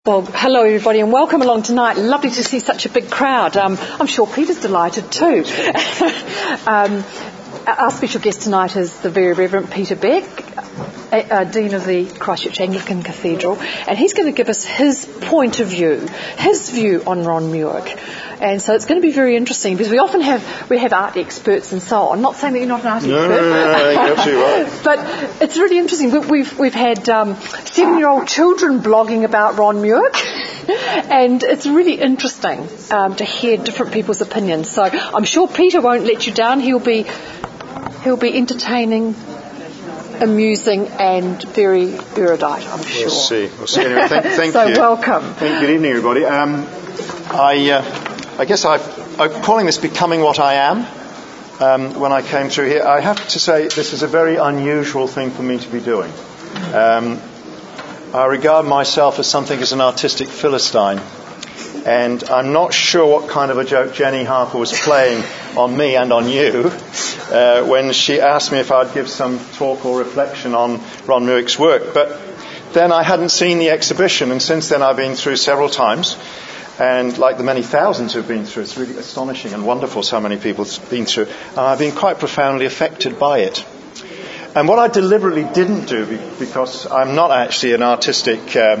Well, hello everybody and welcome along tonight. Lovely to see such a big crowd. I'm sure Peter's delighted too. Our special guest tonight is the Very Reverend Peter Beck, Dean of the Christchurch Anglican Cathedral, and he's going to give us his point of view, his view on Ron Muir. And so it's going to be very interesting because we often have art experts and so on. Not saying that you're not an art expert. No, I think absolutely right. But it's really interesting. We've had 7-year-old children blogging about Ron Muir, and it's really interesting to hear different people's opinions. So I'm sure Peter won't let you down. He'll be entertaining, amusing and very erudite, I'm sure. We'll see. Anyway, thank so you. So welcome. Good evening, everybody. I guess I'm calling this Becoming What I Am. When I came through here, I have to say this is a very unusual thing for me to be doing. I regard myself as something as an artistic Philistine. And I'm not sure what kind of a joke Jenny Harper was playing on me and on you when she asked me if I'd give some talk or reflection on Ron Muir's work. But then I hadn't seen the exhibition, and since then I've been through several times. And like the many thousands who've been through, it's really astonishing and wonderful so many people have been through. And I've been quite profoundly affected by it. And what I deliberately didn't do, because I'm not actually an artistic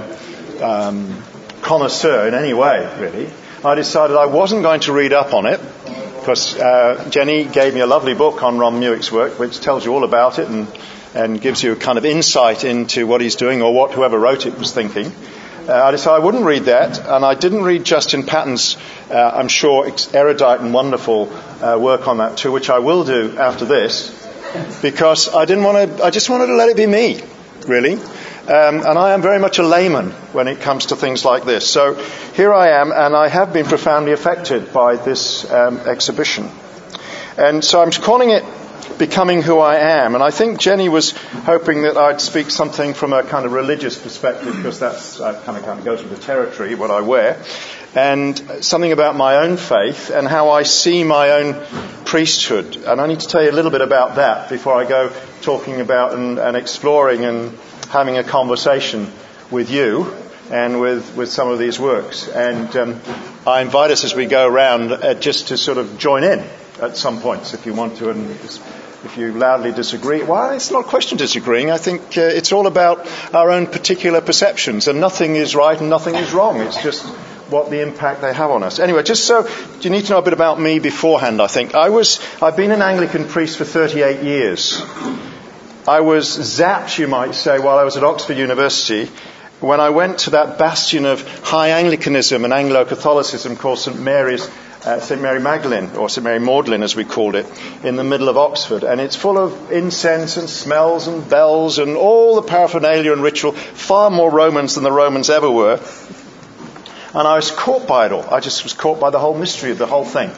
connoisseur in any way, really, I decided I wasn't going to read up on it, because Jenny gave me a lovely book on Ron Muir's work, which tells you all about it and gives you a kind of insight into what he's doing or what whoever wrote it was thinking. I decided I wouldn't read that, and I didn't read Justin Patton's, I'm sure, erudite and wonderful work on that too, which I will do after this, because I just wanted to let it be me, really. And I am very much a layman when it comes to things like this. So here I am, and I have been profoundly affected by this exhibition. And so I'm calling it Becoming Who I Am. And I think Jenny was hoping that I'd speak something from a kind of religious perspective, because that's kind of goes with the territory, what I wear. And something about my own faith and how I see my own priesthood. And I need to tell you a little bit about that before I go talking about and exploring and having a conversation with you and with some of these works. And I invite us as we go around just to sort of join in at some points if you want to, and if you loudly disagree. Well, it's not a question of disagreeing. I think it's all about our own particular perceptions, and nothing is right and nothing is wrong. It's just what the impact they have on us. Anyway, just so you need to know a bit about me beforehand, I think. I've been an Anglican priest for 38 years. I was zapped, you might say, while I was at Oxford University, when I went to that bastion of high Anglicanism and Anglo-Catholicism called St. Mary Magdalene, or St. Mary Magdalene as we called it, in the middle of Oxford. And it's full of incense and smells and bells and all the paraphernalia and ritual, far more Romans than the Romans ever were. And I was caught by it all. I just was caught by the whole mystery of the whole thing.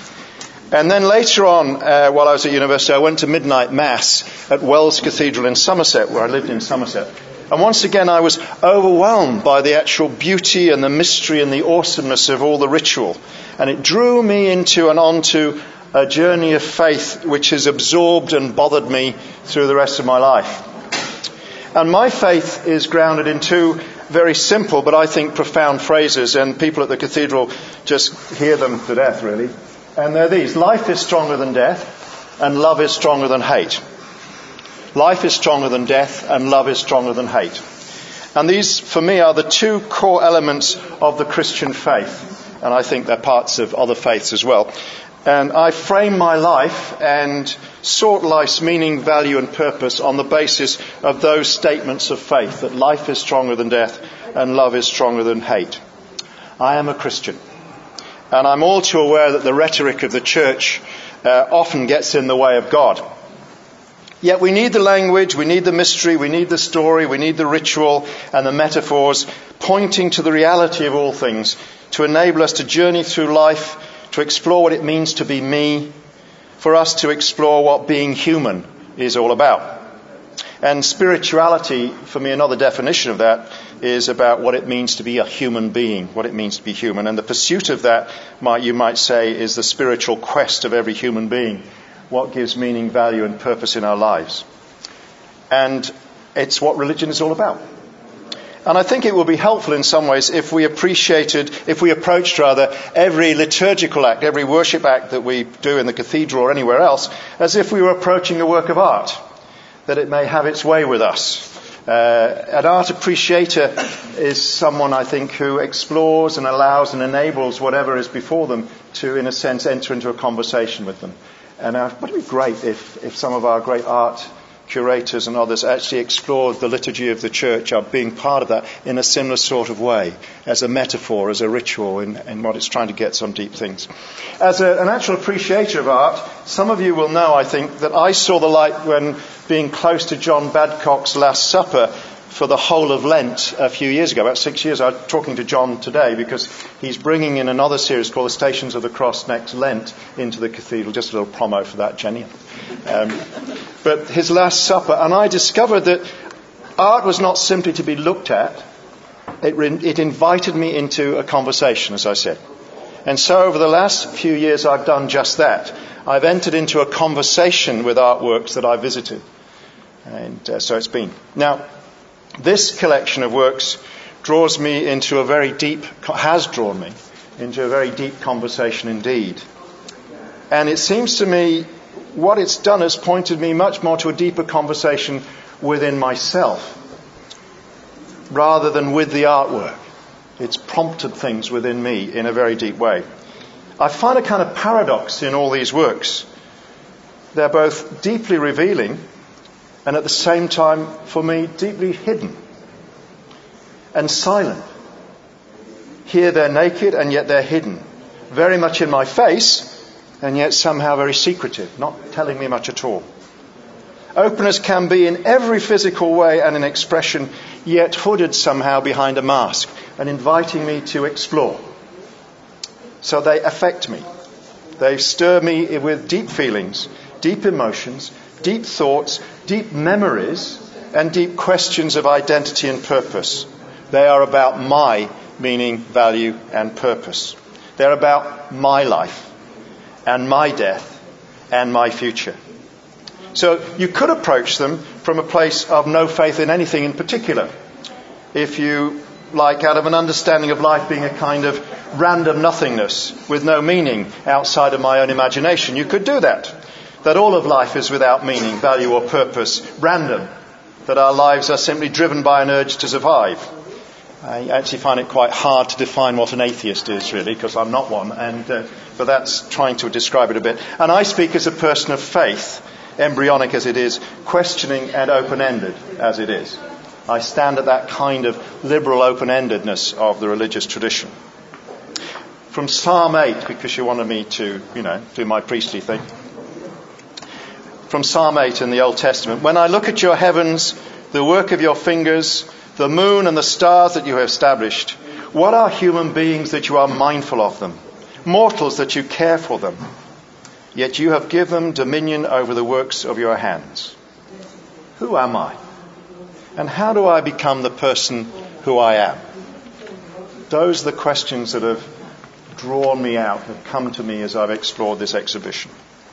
And then later on, while I was at university, I went to midnight mass at Wells Cathedral in Somerset, where I lived in Somerset. And once again, I was overwhelmed by the actual beauty and the mystery and the awesomeness of all the ritual. And it drew me into and onto a journey of faith which has absorbed and bothered me through the rest of my life. And my faith is grounded in two very simple but I think profound phrases, and people at the cathedral just hear them to death, really. And they're these: life is stronger than death, and love is stronger than hate. Life is stronger than death, and love is stronger than hate. And these, for me, are the two core elements of the Christian faith. And I think they're parts of other faiths as well. And I frame my life and sought life's meaning, value and purpose on the basis of those statements of faith, that life is stronger than death and love is stronger than hate. I am a Christian. And I'm all too aware that the rhetoric of the church often gets in the way of God. Yet we need the language, we need the mystery, we need the story, we need the ritual and the metaphors pointing to the reality of all things to enable us to journey through life, to explore what it means to be me, for us to explore what being human is all about. And spirituality, for me, another definition of that is about what it means to be a human being, what it means to be human. And the pursuit of that, you might say, is the spiritual quest of every human being. What gives meaning, value and purpose in our lives. And it's what religion is all about. And I think it would be helpful in some ways if we approached every liturgical act, every worship act that we do in the cathedral or anywhere else, as if we were approaching a work of art, that it may have its way with us. An art appreciator is someone, I think, who explores and allows and enables whatever is before them to, in a sense, enter into a conversation with them. And it would be great if some of our great art curators and others actually explored the liturgy of the church, are being part of that in a similar sort of way, as a metaphor, as a ritual, in what it's trying to get some deep things. As an actual appreciator of art, some of you will know, I think, that I saw the light when being close to John Badcock's Last Supper for the whole of Lent a few years ago, about 6 years. I was talking to John today because he's bringing in another series called The Stations of the Cross next Lent into the cathedral. Just a little promo for that, Jenny. But his Last Supper, and I discovered that art was not simply to be looked at. It invited me into a conversation, as I said. And so over the last few years I've done just that. I've entered into a conversation with artworks that I visited. And so it's been. Now, this collection of works has drawn me into a very deep conversation indeed. And it seems to me what it's done has pointed me much more to a deeper conversation within myself rather than with the artwork. It's prompted things within me in a very deep way. I find a kind of paradox in all these works. They're both deeply revealing and at the same time, for me, deeply hidden and silent. Here they're naked and yet they're hidden. Very much in my face and yet somehow very secretive, not telling me much at all. Open as can be in every physical way and in expression, yet hooded somehow behind a mask and inviting me to explore. So they affect me. They stir me with deep feelings, deep emotions, deep thoughts, deep memories, and deep questions of identity and purpose. They are about my meaning, value, and purpose. They're about my life, and my death, and my future. So you could approach them from a place of no faith in anything in particular. If you like, out of an understanding of life being a kind of random nothingness with no meaning outside of my own imagination, you could do that. That all of life is without meaning, value or purpose, random. That our lives are simply driven by an urge to survive. I actually find it quite hard to define what an atheist is, really, because I'm not one. But that's trying to describe it a bit. And I speak as a person of faith, embryonic as it is, questioning and open-ended as it is. I stand at that kind of liberal open-endedness of the religious tradition. From Psalm 8, because you wanted me to, do my priestly thing. From Psalm 8 in the Old Testament. When I look at your heavens, the work of your fingers, the moon and the stars that you have established, what are human beings that you are mindful of them? Mortals that you care for them. Yet you have given them dominion over the works of your hands. Who am I? And how do I become the person who I am? Those are the questions that have drawn me out, have come to me as I've explored this exhibition.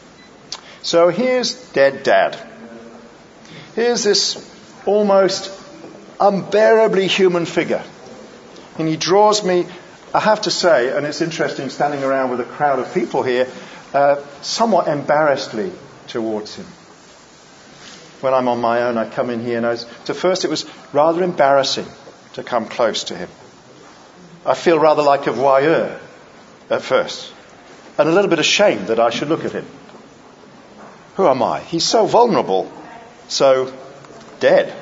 So here's Dead Dad. Here's this almost unbearably human figure. And he draws me, I have to say, and it's interesting standing around with a crowd of people here, somewhat embarrassedly towards him. When I'm on my own, I come in here and first it was rather embarrassing to come close to him. I feel rather like a voyeur at first. And a little bit ashamed that I should look at him. Who am I? He's so vulnerable, so dead.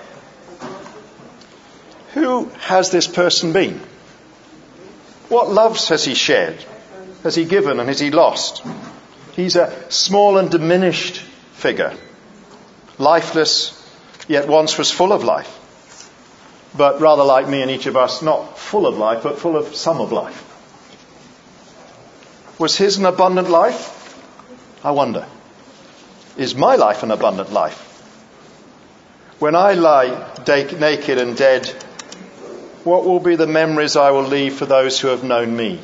Who has this person been? What loves has he shared? Has he given and has he lost? He's a small and diminished figure. Lifeless, yet once was full of life. But rather like me and each of us, not full of life, but full of some of life. Was his an abundant life? I wonder. Is my life an abundant life? When I lie naked and dead, what will be the memories I will leave for those who have known me?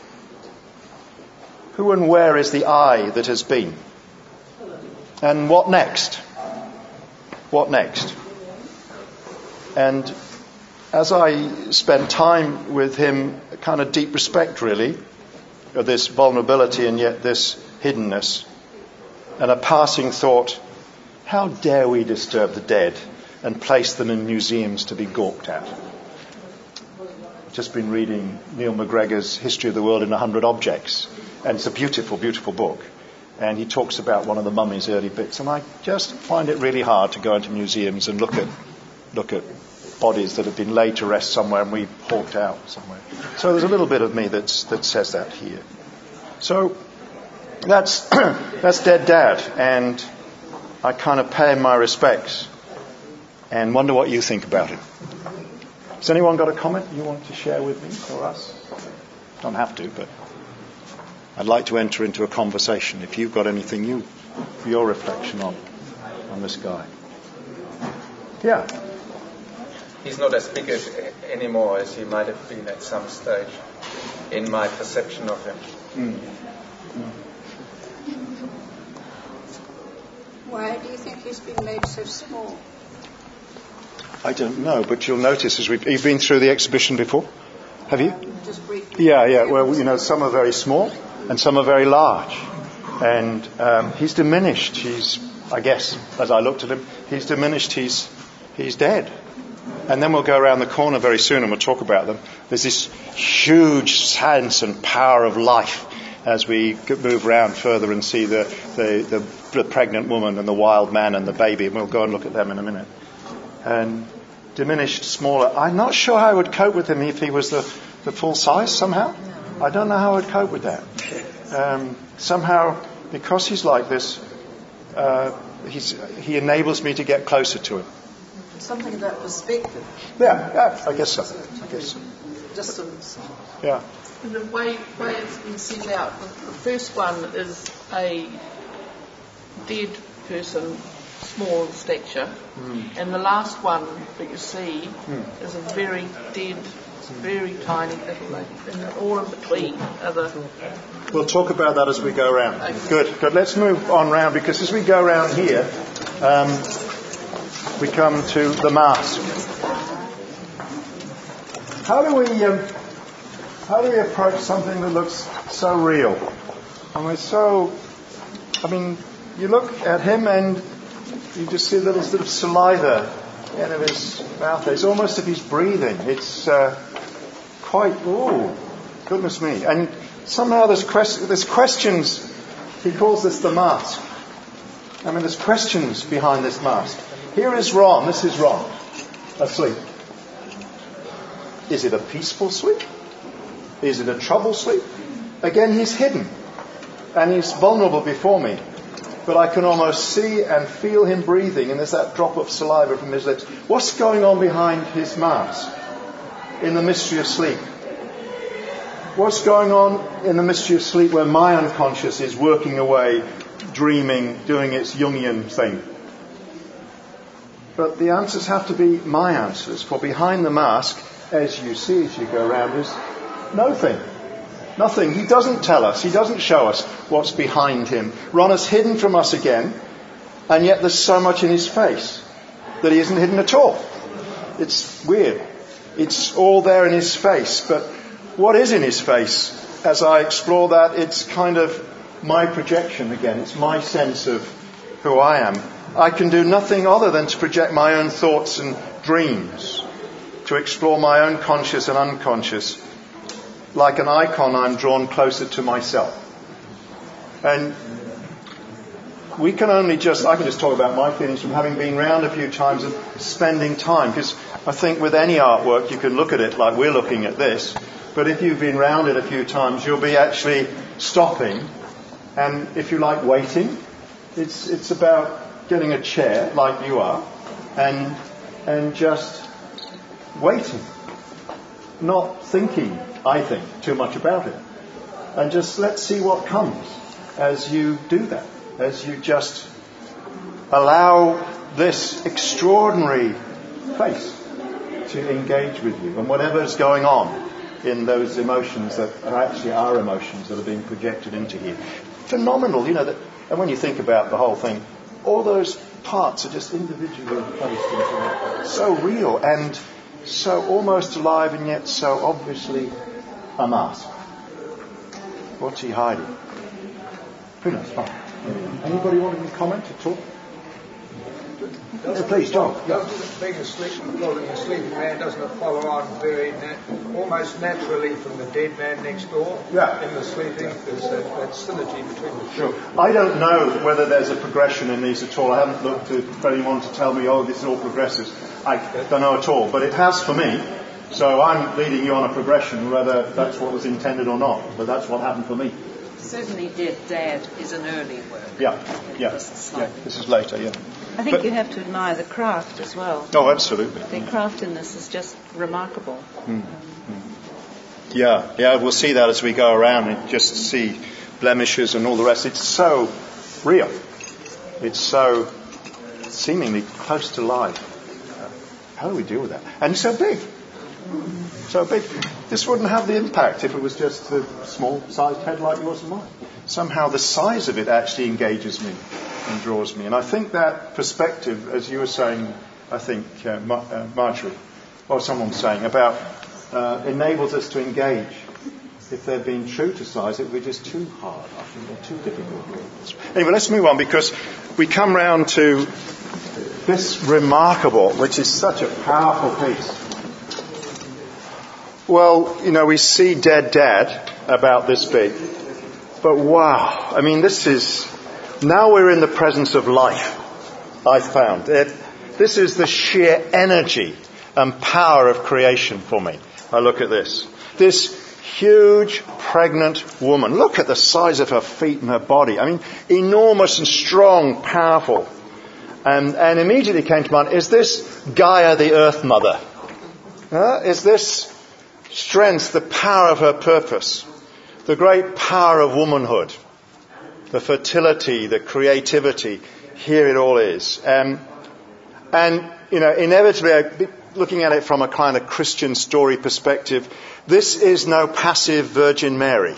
Who and where is the I that has been? And what next? What next? And as I spent time with him, a kind of deep respect, really, of this vulnerability and yet this hiddenness, and a passing thought, how dare we disturb the dead and place them in museums to be gawked at? I've just been reading Neil McGregor's History of the World in 100 Objects, and it's a beautiful, beautiful book. And he talks about one of the mummy's early bits, and I just find it really hard to go into museums and look at bodies that have been laid to rest somewhere and we hawked out somewhere. So there's a little bit of me that says that here. So that's Dead Dad, and I kind of pay him my respects and wonder what you think about him. Has anyone got a comment you want to share with me or us? Don't have to, but I'd like to enter into a conversation if you've got anything for your reflection on this guy. Yeah. He's not as big anymore as he might have been at some stage in my perception of him. Why do you think he's been made so small? I don't know, but you'll notice you've been through the exhibition before, have you? Just briefly. Yeah. Well, some are very small and some are very large, and he's diminished. I guess, as I looked at him, he's diminished. He's dead. And then we'll go around the corner very soon and we'll talk about them. There's this huge sense and power of life as we move around further and see the pregnant woman and the wild man and the baby, and we'll go and look at them in a minute. And diminished, smaller. I'm not sure how I would cope with him if he was the full size somehow. I don't know how I would cope with that. Somehow, because he's like this, he enables me to get closer to him. Something about perspective. Yeah, I guess so. Distance. Yeah. And the way it's been set out, the first one is a dead person, small stature, and the last one that you see is a very dead, very tiny little lady, and all in between are the... We'll talk about that as we go around. Okay. Good. Let's move on round, because as we go around here, we come to the mask. How do we approach something that looks so real? You look at him and you just see a little sort of saliva out of his mouth. It's almost as if he's breathing. It's goodness me. And somehow there's questions. He calls this the mask. There's questions behind this mask. Here is Ron. This is Ron, asleep. Is it a peaceful sleep? Is it a troubled sleep? Again, he's hidden. And he's vulnerable before me. But I can almost see and feel him breathing, and there's that drop of saliva from his lips. What's going on behind his mask in the mystery of sleep? What's going on in the mystery of sleep where my unconscious is working away, dreaming, doing its Jungian thing? But the answers have to be my answers, for behind the mask, as you see as you go around, is nothing. Nothing. He doesn't tell us. He doesn't show us what's behind him. Ron is hidden from us again, and yet there's so much in his face that he isn't hidden at all. It's weird. It's all there in his face. But what is in his face? As I explore that, it's kind of my projection again. It's my sense of who I am. I can do nothing other than to project my own thoughts and dreams, to explore my own conscious and unconscious. Like an icon, I'm drawn closer to myself. And I can just talk about my feelings from having been round a few times and spending time. Because I think with any artwork, you can look at it like we're looking at this. But if you've been round it a few times, you'll be actually stopping. And if you like waiting, it's about getting a chair like you are and just waiting. Not thinking, I think, too much about it. And just let's see what comes as you do that. As you just allow this extraordinary face to engage with you. And whatever's going on in those emotions that are actually our emotions that are being projected into here. Phenomenal, and when you think about the whole thing, all those parts are just individually placed into it. So real and so almost alive and yet so obviously a mask. What's he hiding? Who knows? Fine. Anybody want to comment at all? Please, John. Being asleep, falling asleep man, doesn't it follow on very almost naturally from the dead man next door? Yeah. In the sleeping, there's that synergy between the two. Sure. I don't know whether there's a progression in these at all. I haven't looked for anyone to tell me, this is all progresses. I don't know at all, but it has for me. So I'm leading you on a progression, whether that's what was intended or not. But that's what happened for me. Certainly Dead Dad is an early work. Yeah. This is later, yeah. I think you have to admire the craft as well. Oh, absolutely. The craft in this is just remarkable. Yeah, we'll see that as we go around and just see blemishes and all the rest. It's so real. It's so seemingly close to life. How do we deal with that? And it's so big. So big. This wouldn't have the impact if it was just a small-sized head like yours and mine. Somehow the size of it actually engages me and draws me. And I think that perspective, as you were saying, I think, Marjorie, or someone was saying, about enables us to engage. If they're being true to size, it would be just too hard. I think they're too difficult. Anyway, let's move on, because we come round to this remarkable, which is such a powerful piece. Well, we see Dead Dad about this big. But wow, I mean, now we're in the presence of life, I found. This is the sheer energy and power of creation for me. I look at this. This huge, pregnant woman. Look at the size of her feet and her body. I mean, enormous and strong, powerful. And immediately came to mind, is this Gaia, the Earth Mother? Is this strength, the power of her purpose? The great power of womanhood, the fertility, the creativity, here it all is. And inevitably, looking at it from a kind of Christian story perspective, this is no passive Virgin Mary.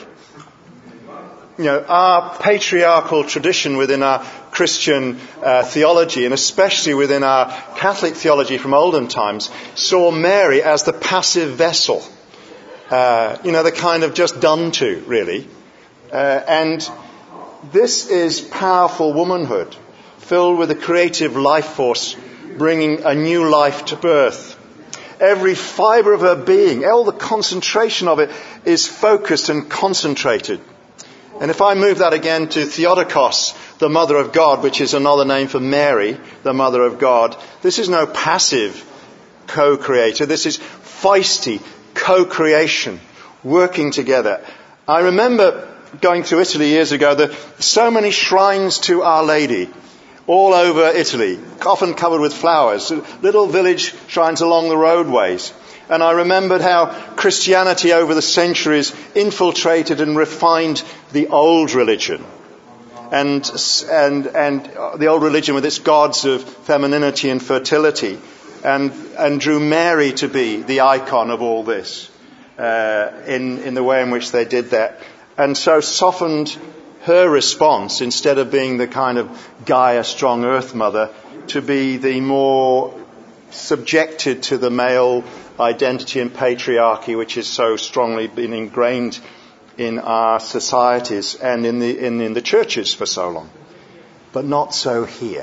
Our patriarchal tradition within our Christian theology, and especially within our Catholic theology from olden times, saw Mary as the passive vessel. The kind of just done to, really. And this is powerful womanhood, filled with a creative life force, bringing a new life to birth. Every fibre of her being, all the concentration of it is focused and concentrated. And if I move that again to Theotokos, the Mother of God, which is another name for Mary, the Mother of God, this is no passive co-creator. This is feisty co-creation, working together. I remember going through Italy years ago, there are so many shrines to Our Lady all over Italy, often covered with flowers, little village shrines along the roadways. And I remembered how Christianity over the centuries infiltrated and refined the old religion. And the old religion with its gods of femininity and fertility. And drew Mary to be the icon of all this, in the way in which they did that. And so softened her response, instead of being the kind of Gaia, strong Earth Mother, to be the more subjected to the male identity and patriarchy, which has so strongly been ingrained in our societies and in the churches for so long. But not so here.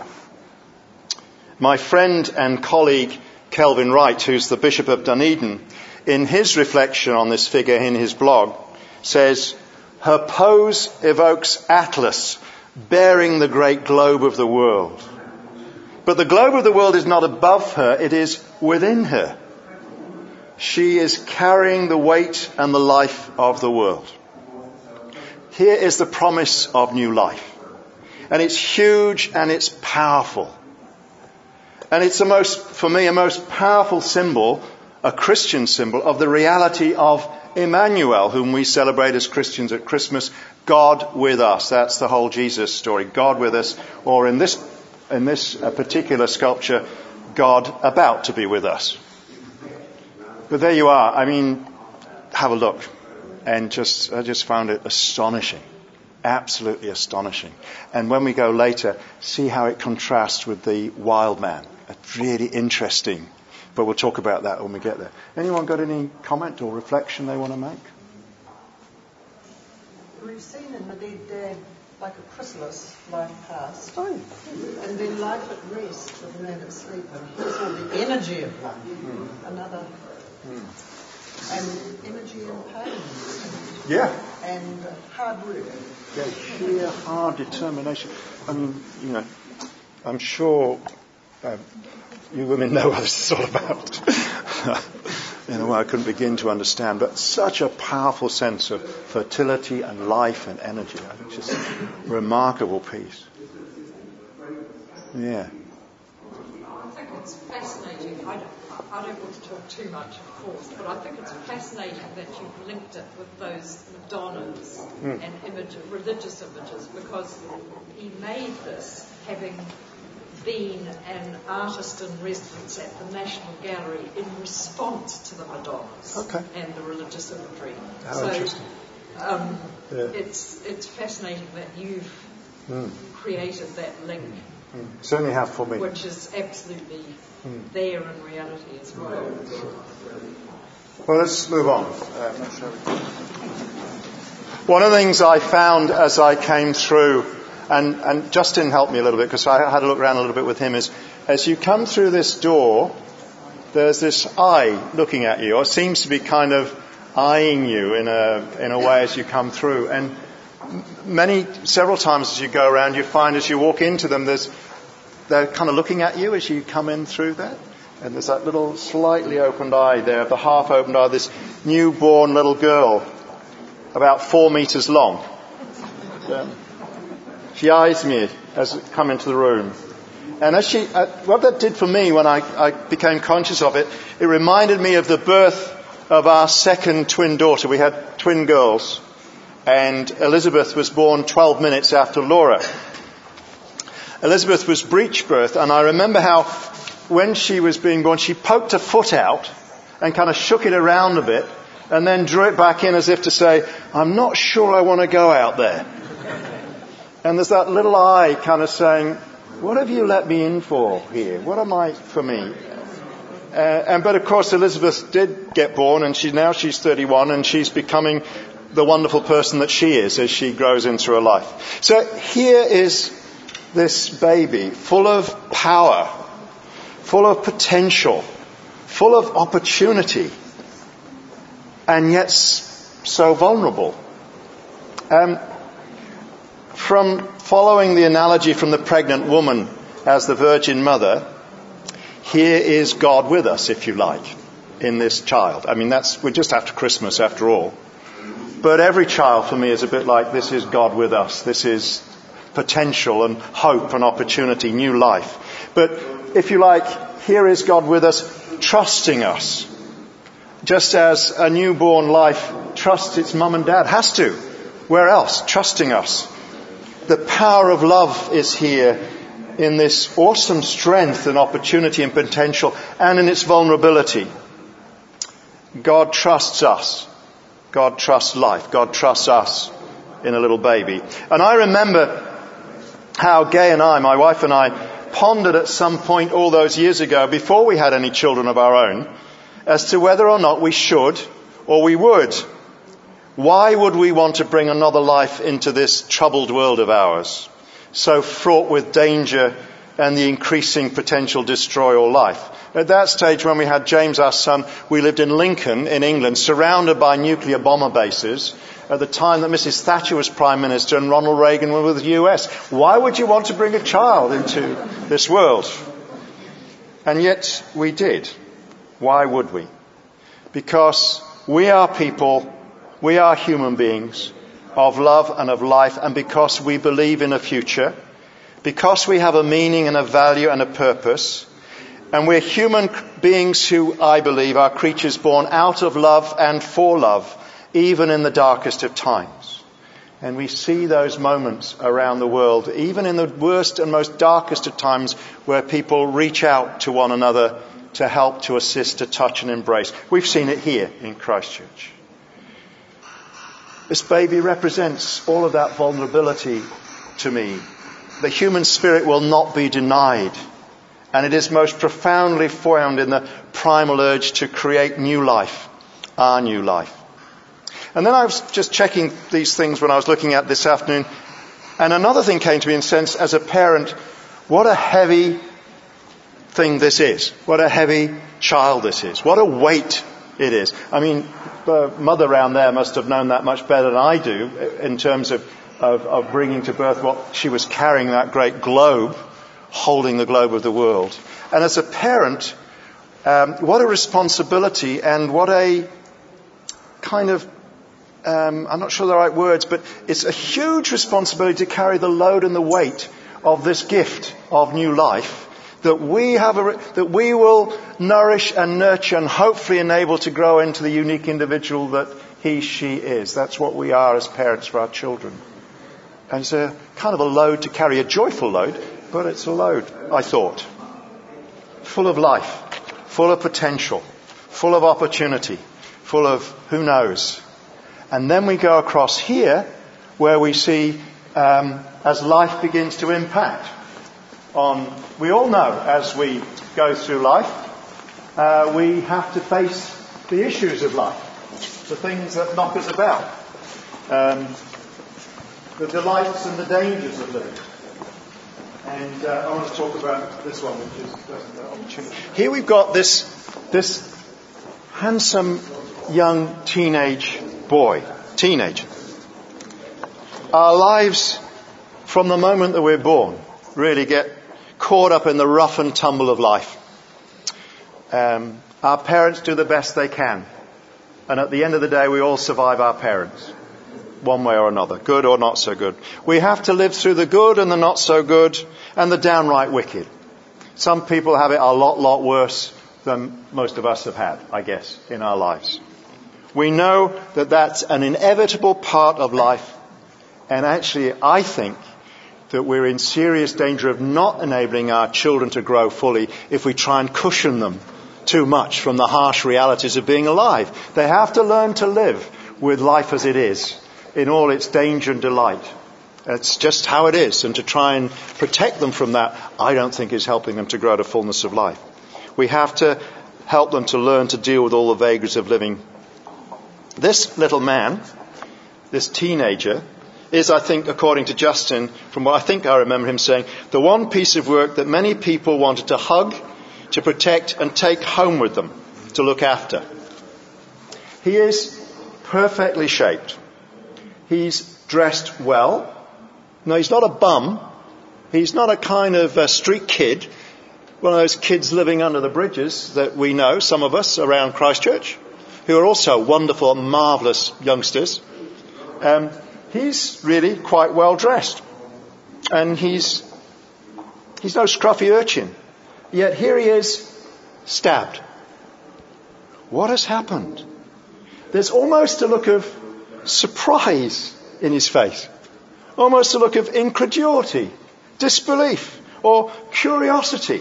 My friend and colleague Kelvin Wright, who's the Bishop of Dunedin, in his reflection on this figure in his blog, says, her pose evokes Atlas bearing the great globe of the world. But the globe of the world is not above her, it is within her. She is carrying the weight and the life of the world. Here is the promise of new life. And it's huge and it's powerful. And it's for me, a most powerful symbol, a Christian symbol, of the reality of Emmanuel, whom we celebrate as Christians at Christmas, God with us. That's the whole Jesus story, God with us, or in this particular sculpture, God about to be with us. But there you are. I mean, have a look. And I just found it astonishing. Absolutely astonishing. And when we go later, see how it contrasts with the wild man. A really interesting But we'll talk about that when we get there. Anyone got any comment or reflection they want to make? We've seen in the dead dad like a chrysalis, life past. Oh. And then life at rest with man at sleep. And here's all the energy of life. Another. And energy and pain. Yeah. And hard work. Yeah, sheer hard determination. I mean, I'm sure you women know what this is all about. In a way I couldn't begin to understand, but such a powerful sense of fertility and life and energy. Just a remarkable piece. Yeah. I think it's fascinating. I don't want to talk too much, of course, but I think it's fascinating that you've linked it with those Madonnas and religious images, because he made this having been an artist in residence at the National Gallery in response to the Madonnas and the religious imagery. Interesting. It's fascinating that you've created that link. Certainly have for me. Which is absolutely there in reality as well. Well, let's move on. One of the things I found as I came through, and Justin helped me a little bit because I had to look around a little bit with him, is as you come through this door, there's this eye looking at you, or it seems to be kind of eyeing you in a way as you come through. And several times as you go around, you find as you walk into them, they're kind of looking at you as you come in through that. And there's that little slightly opened eye there, the half opened eye, this newborn little girl, about 4 meters long. She eyes me as I come into the room. And as what that did for me when I became conscious of it, it reminded me of the birth of our second twin daughter. We had twin girls. And Elizabeth was born 12 minutes after Laura. Elizabeth was breech birth, and I remember how when she was being born, she poked her foot out and kind of shook it around a bit and then drew it back in as if to say, I'm not sure I want to go out there. And there's that little eye kind of saying, what have you let me in for here? What am I for me? But of course Elizabeth did get born, and she's 31, and she's becoming the wonderful person that she is as she grows into her life. So here is this baby full of power, full of potential, full of opportunity, and yet so vulnerable. From following the analogy from the pregnant woman as the Virgin Mother, here is God with us, if you like, in this child. I mean, we're just after Christmas after all. But every child for me is a bit like, this is God with us. This is potential and hope and opportunity, new life. But if you like, here is God with us, trusting us. Just as a newborn life trusts its mum and dad, has to. Where else? Trusting us. The power of love is here in this awesome strength and opportunity and potential, and in its vulnerability. God trusts us. God trusts life. God trusts us in a little baby. And I remember how Gay and I, my wife and I, pondered at some point all those years ago, before we had any children of our own, as to whether or not we should or we would. Why would we want to bring another life into this troubled world of ours, so fraught with danger and the increasing potential to destroy all life? At that stage, when we had James, our son, we lived in Lincoln, in England, surrounded by nuclear bomber bases, at the time that Mrs. Thatcher was Prime Minister and Ronald Reagan was with the US. Why would you want to bring a child into this world? And yet we did. Why would we? Because we are people, we are human beings of love and of life, and because we believe in a future, because we have a meaning and a value and a purpose, and we're human beings who, I believe, are creatures born out of love and for love, even in the darkest of times. And we see those moments around the world, even in the worst and most darkest of times, where people reach out to one another to help, to assist, to touch and embrace. We've seen it here in Christchurch. This baby represents all of that vulnerability to me. The human spirit will not be denied, And it is most profoundly found in the primal urge to create new life, our new life. And then I was just checking these things when I was looking at this afternoon. And another thing came to me in a sense as a parent, what a heavy thing this is. What a heavy child this is. What a weight it is. I mean, the mother around there must have known that much better than I do in terms of bringing to birth what she was carrying, that great globe, holding the globe of the world. And as a parent, what a responsibility and what a kind of, I'm not sure the right words, but it's a huge responsibility to carry the load and the weight of this gift of new life that we will nourish and nurture and hopefully enable to grow into the unique individual that he, she is. That's what we are as parents for our children. And it's a kind of a load to carry, a joyful load, but it's a load, I thought. Full of life, full of potential, full of opportunity, full of who knows. And then we go across here where we see as life begins to impact on, we all know as we go through life, we have to face the issues of life, the things that knock us about, the delights and the dangers of living. And I want to talk about this one, which is the opportunity. Here we've got this handsome young teenager. Our lives, from the moment that we're born, really get caught up in the rough and tumble of life. Our parents do the best they can. And at the end of the day, we all survive our parents, one way or another, good or not so good. We have to live through the good and the not so good and the downright wicked. Some people have it a lot worse than most of us have had, I guess, in our lives. We know that that's an inevitable part of life. And actually, I think that we're in serious danger of not enabling our children to grow fully if we try and cushion them too much from the harsh realities of being alive. They have to learn to live with life as it is, in all its danger and delight. It's just how it is. And to try and protect them from that, I don't think is helping them to grow to fullness of life. We have to help them to learn to deal with all the vagaries of living. This little man, this teenager, is, I think, according to Justin, from what I think I remember him saying, the one piece of work that many people wanted to hug, to protect and take home with them, to look after. He is perfectly shaped. He's dressed well. No, he's not a bum. He's not a kind of street kid, one of those kids living under the bridges that we know, some of us around Christchurch, who are also wonderful, marvellous youngsters. He's really quite well dressed. And he's no scruffy urchin. Yet here he is, stabbed. What has happened? There's almost a look of surprise in his face. Almost a look of incredulity, disbelief, or curiosity.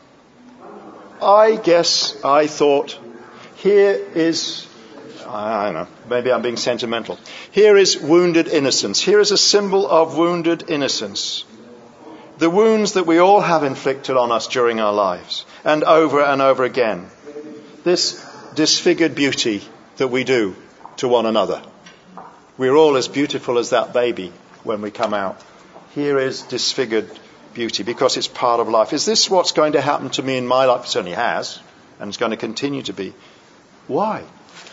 I guess I thought, here is, I don't know, maybe I'm being sentimental. Here is wounded innocence. Here is a symbol of wounded innocence. The wounds that we all have inflicted on us during our lives, and over again. This disfigured beauty that we do to one another. We're all as beautiful as that baby when we come out. Here is disfigured beauty because it's part of life. Is this what's going to happen to me in my life? It certainly has, and it's going to continue to be. Why?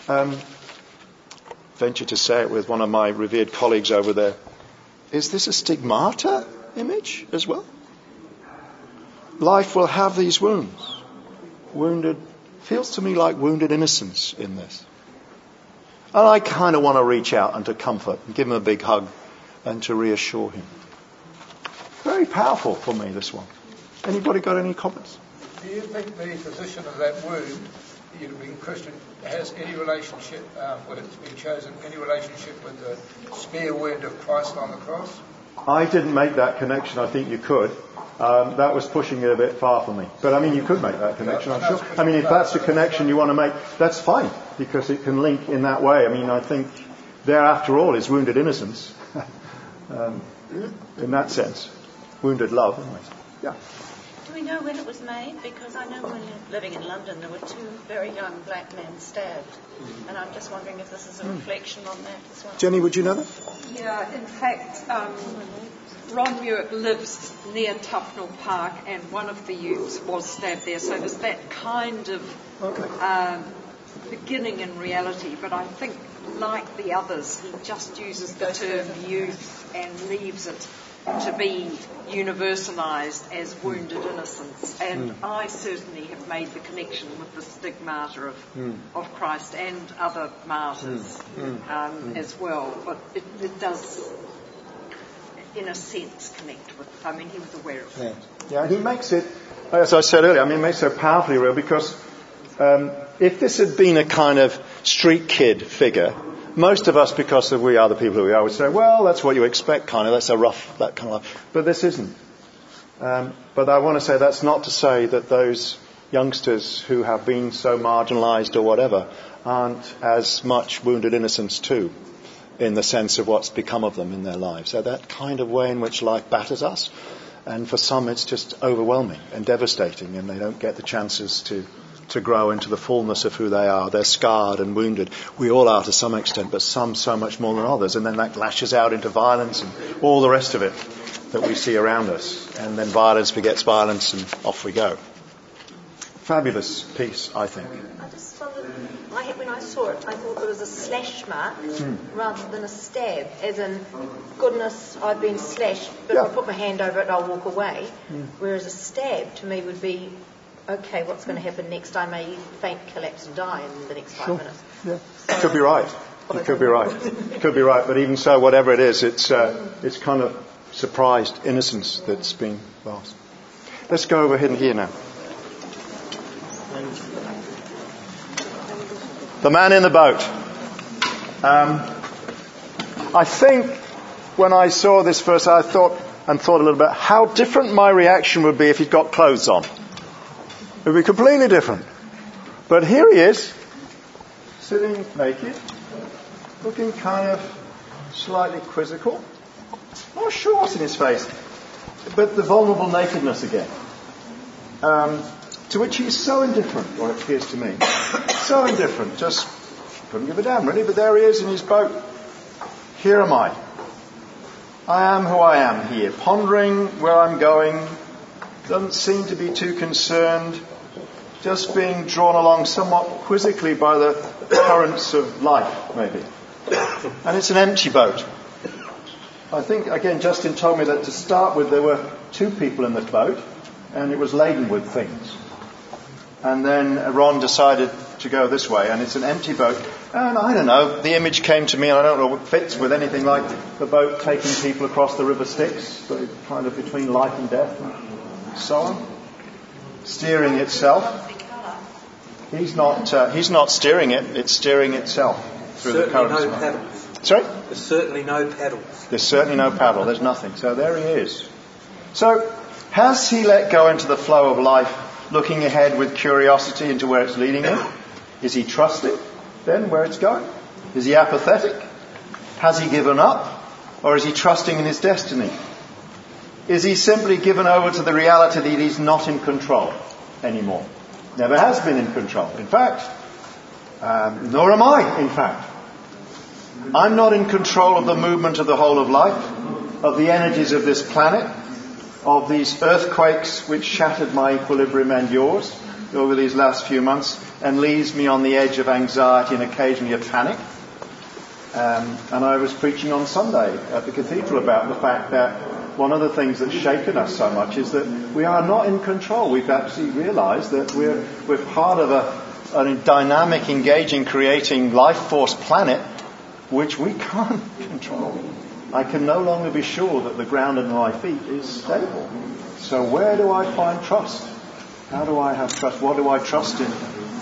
Venture to say it with one of my revered colleagues over there. Is this a stigmata image as well? Life will have these wounds. Wounded, feels to me like wounded innocence in this. And I kind of want to reach out and to comfort and give him a big hug and to reassure him. Very powerful for me, this one. Anybody got any comments? Do you think the position of that wound, you being Christian, has any relationship, when it's been chosen, any relationship with the spear wound of Christ on the cross? I didn't make that connection. I think you could. That was pushing it a bit far for me. But I mean, you could make that connection, I'm sure. I mean, if that's the connection you want to make, that's fine, because it can link in that way. I mean, I think there, after all, is wounded innocence. In that sense. Wounded love, anyways. Yeah. Do we know when it was made? Because I know when living in London there were 2 very young black men stabbed. And I'm just wondering if this is a reflection on that as well. Jenny, would you know that? Yeah, in fact, Ron Muick lives near Tufnell Park, and one of the youths was stabbed there. So there's that kind of beginning in reality. But I think, like the others, he just uses the term youth and leaves it to be universalised as wounded innocence. And I certainly have made the connection with the stigmata of Christ and other martyrs as well. But it does, in a sense, connect with, I mean, he was aware of it. Yeah, and he makes it, as I said earlier, I mean, he makes it so powerfully real because if this had been a kind of street kid figure, most of us, because we are the people who we are, would say, well, that's what you expect, kind of. That's a rough, that kind of life. But this isn't. But I want to say that's not to say that those youngsters who have been so marginalised or whatever aren't as much wounded innocents too, in the sense of what's become of them in their lives. So that kind of way in which life batters us. And for some, it's just overwhelming and devastating, and they don't get the chances to grow into the fullness of who they are. They're scarred and wounded. We all are to some extent, but some so much more than others. And then that lashes out into violence and all the rest of it that we see around us. And then violence begets violence, and off we go. Fabulous piece, I think. I just wondered, when I saw it, I thought there was a slash mark rather than a stab, as in, goodness, I've been slashed, but I'll put my hand over it and I'll walk away. Whereas a stab, to me, would be, okay, what's going to happen next? I may faint, collapse and die in the next 5 minutes. Yeah. Could be right. It could be right. It could be right. But even so, whatever it is, it's kind of surprised innocence that's been lost. Let's go over here now. The man in the boat. I think when I saw this verse, I thought a little bit how different my reaction would be if he'd got clothes on. It would be completely different. But here he is, sitting naked, looking kind of slightly quizzical. Not sure what's in his face, but the vulnerable nakedness again. To which he's so indifferent, or it appears to me. So indifferent, just couldn't give a damn really, but there he is in his boat. Here am I. I am who I am here, pondering where I'm going, doesn't seem to be too concerned, just being drawn along somewhat quizzically by the currents of life, maybe. And it's an empty boat. I think, again, Justin told me that to start with there were 2 people in the boat, and it was laden with things. And then Ron decided to go this way, and it's an empty boat. And I don't know, the image came to me, and I don't know if it fits with anything like the boat taking people across the River Styx, so kind of between life and death, and so on. Steering itself. He's not steering it, it's steering itself through the currents. No paddles. Sorry? There's certainly no paddles. There's certainly no paddle, there's nothing. So there he is. So, has he let go into the flow of life, looking ahead with curiosity into where it's leading him? Is he trusting then where it's going? Is he apathetic? Has he given up? Or is he trusting in his destiny? Is he simply given over to the reality that he's not in control anymore? Never has been in control. In fact, nor am I, in fact. I'm not in control of the movement of the whole of life, of the energies of this planet, of these earthquakes which shattered my equilibrium and yours over these last few months and leaves me on the edge of anxiety and occasionally of panic. And I was preaching on Sunday at the cathedral about the fact that one of the things that's shaken us so much is that we are not in control. We've actually realised that we're part of a dynamic, engaging, creating life force planet which we can't control. I can no longer be sure that the ground under my feet is stable. So where do I find trust? How do I have trust? What do I trust in?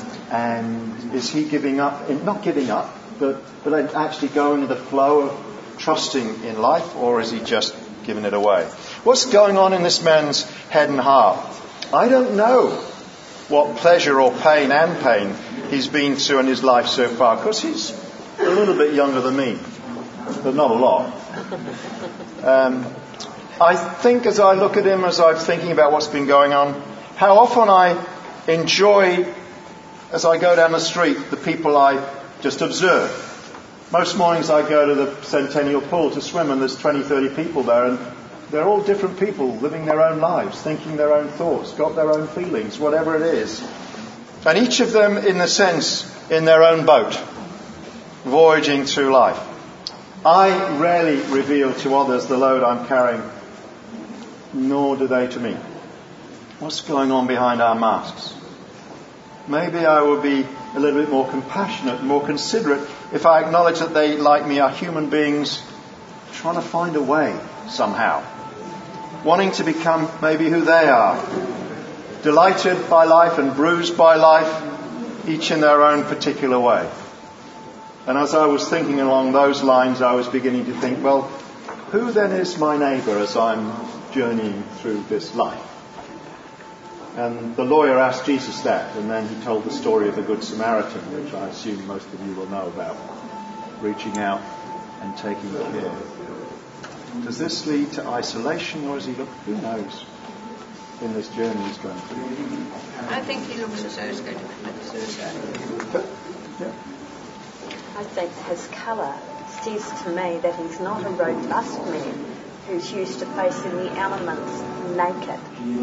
And is he giving up? Not giving up, but actually going with the flow of trusting in life, or is he just giving it away? What's going on in this man's head and heart? I don't know what pleasure or pain and pain he's been through in his life so far, because he's a little bit younger than me, but not a lot. I think as I look at him, as I'm thinking about what's been going on, how often I enjoy, as I go down the street, the people I just observe. Most mornings I go to the Centennial Pool to swim, and there's 20, 30 people there, and they're all different people living their own lives, thinking their own thoughts, got their own feelings, whatever it is. And each of them, in a sense, in their own boat, voyaging through life. I rarely reveal to others the load I'm carrying, nor do they to me. What's going on behind our masks? Maybe I would be a little bit more compassionate, more considerate, if I acknowledge that they, like me, are human beings trying to find a way somehow. Wanting to become maybe who they are. Delighted by life and bruised by life, each in their own particular way. And as I was thinking along those lines, I was beginning to think, well, who then is my neighbour as I'm journeying through this life? And the lawyer asked Jesus that, and then he told the story of the Good Samaritan, which I assume most of you will know about, reaching out and taking care. Does this lead to isolation, or is he who knows, in this journey he's going through? I think he looks as though he's going to commit suicide. Yeah. I think his colour says to me that he's not a robust man who's used to facing the elements naked.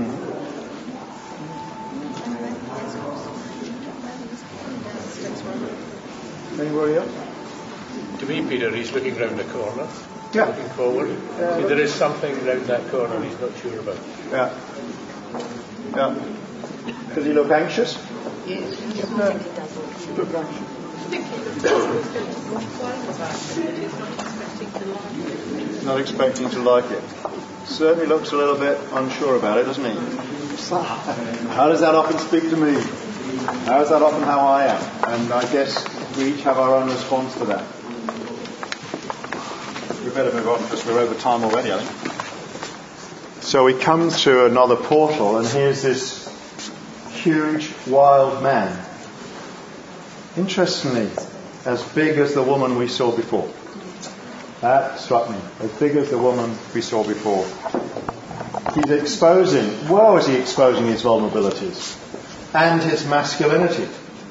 Anybody else? To me, Peter, he's looking round the corner, looking forward. See, there is something round that corner he's not sure about. Yeah. Does he look anxious? Yes. I think he does look anxious. I think he looks like he's not fine about it, but he's not expecting to like it. Not expecting to like it. Certainly looks a little bit unsure about it, doesn't he? How does that often speak to me? How is that often how I am? And I guess we each have our own response to that. We better move on because we're over time already, I think. So we come to another portal, and here's this huge, wild man. Interestingly, as big as the woman we saw before. That struck me. As big as the woman we saw before. He's exposing, is he exposing his vulnerabilities and his masculinity.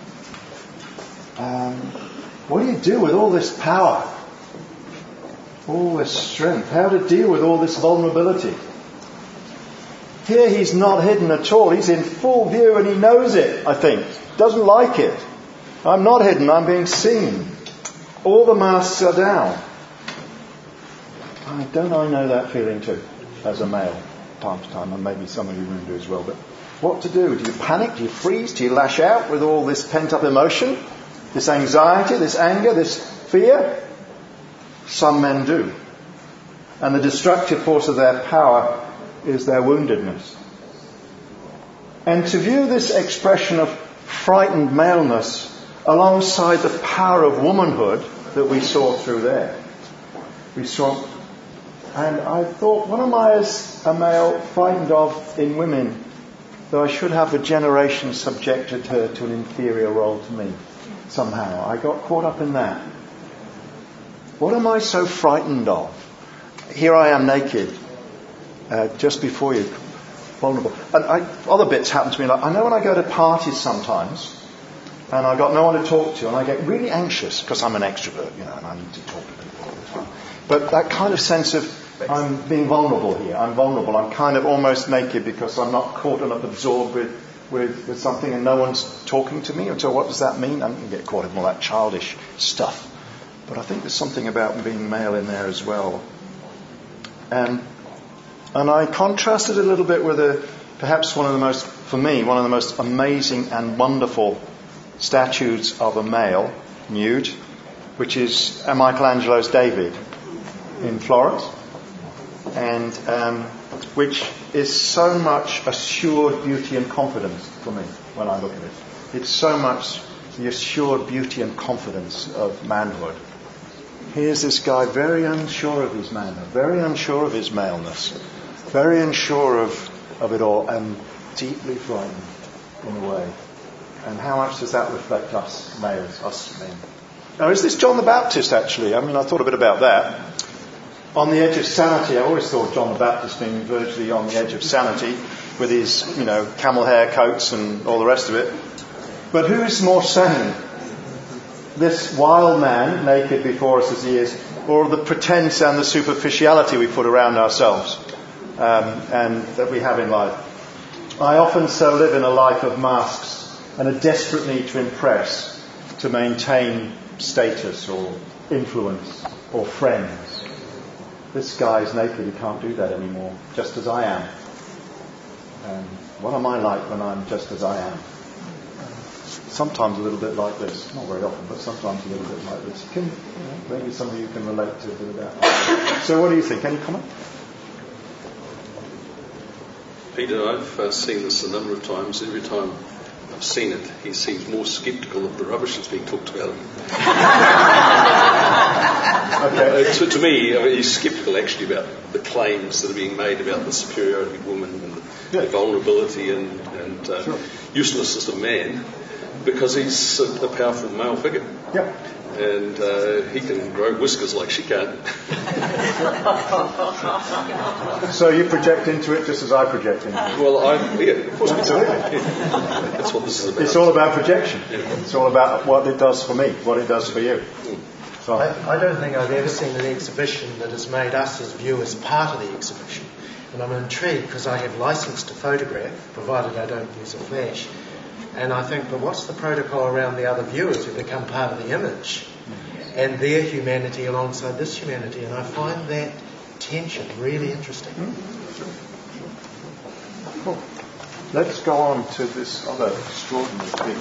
What do you do with all this power? All this strength? How to deal with all this vulnerability? Here he's not hidden at all. He's in full view and he knows it, I think. Doesn't like it. I'm not hidden, I'm being seen. All the masks are down. Don't I know that feeling too, as a male, time to time, and maybe some of you women do as well. But what to do? Do you panic? Do you freeze? Do you lash out with all this pent-up emotion? This anxiety, this anger, this fear? Some men do. And the destructive force of their power is their woundedness. And to view this expression of frightened maleness alongside the power of womanhood that we saw through there. And I thought, what am I as a male frightened of in women, though I should have a generation subjected her to an inferior role to me somehow? I got caught up in that. What am I so frightened of? Here I am naked, just before you, vulnerable. And other bits happen to me. Like I know when I go to parties sometimes, and I've got no one to talk to, and I get really anxious because I'm an extrovert, and I need to talk to people all the time. But that kind of sense of I'm being vulnerable here. I'm vulnerable. I'm kind of almost naked because I'm not caught and absorbed with something and no one's talking to me. And so what does that mean? I can get caught in all that childish stuff. But I think there's something about being male in there as well. And I contrasted a little bit with perhaps one of the most amazing and wonderful statues of a male, nude, which is Michelangelo's David in Florence, and which is so much assured beauty and confidence for me when I look at it. It's so much the assured beauty and confidence of manhood. Here's this guy very unsure of his manhood, very unsure of his maleness, very unsure of it all, and deeply frightened in a way. And how much does that reflect us males, us men? Now, is this John the Baptist, actually? I thought a bit about that. on the edge of sanity. I always thought John the Baptist being virtually on the edge of sanity with his, camel hair coats and all the rest of it. But who is more sane? This wild man, naked before us as he is, or the pretense and the superficiality we put around ourselves and that we have in life? I often so live in a life of masks and a desperate need to impress, to maintain status or influence or friends. This guy's naked, he can't do that anymore, just as I am. What am I like when I'm just as I am? Sometimes a little bit like this. Not very often, but sometimes a little bit like this. Maybe some of you can relate to a bit of that. So what do you think? Any comment? Peter, I've seen this a number of times. Every time I've seen it, he seems more sceptical of the rubbish that's being talked about. Okay. To me, he's sceptical actually about the claims that are being made about the superiority of women and the vulnerability and uselessness of man, because he's a powerful male figure. Yeah. And he can grow whiskers like she can. So you project into it just as I project into it? Well, of course. Absolutely. That's what this is about. It's all about projection. Yeah. It's all about what it does for me, what it does for you. So. I don't think I've ever seen an exhibition that has made us as viewers part of the exhibition. And I'm intrigued because I have license to photograph, provided I don't use a flash. And I think, but what's the protocol around the other viewers who become part of the image and their humanity alongside this humanity? And I find that tension really interesting. Cool. Let's go on to this other extraordinary piece.